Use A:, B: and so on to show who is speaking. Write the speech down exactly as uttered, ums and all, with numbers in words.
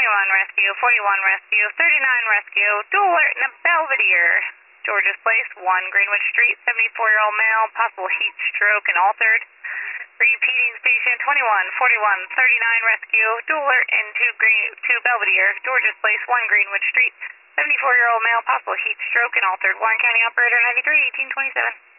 A: twenty-one rescue, forty-one rescue, thirty-nine rescue, dual alert in a Belvedere. George's Place, one Greenwich Street, seventy-four-year-old male, possible heat stroke and altered. Repeating station twenty-one, forty-one, thirty-nine rescue, dual alert in two, Green, two Belvedere, George's Place, one Greenwich Street, seventy-four-year-old male, possible heat stroke and altered. Warren County operator ninety-three, eighteen twenty-seven.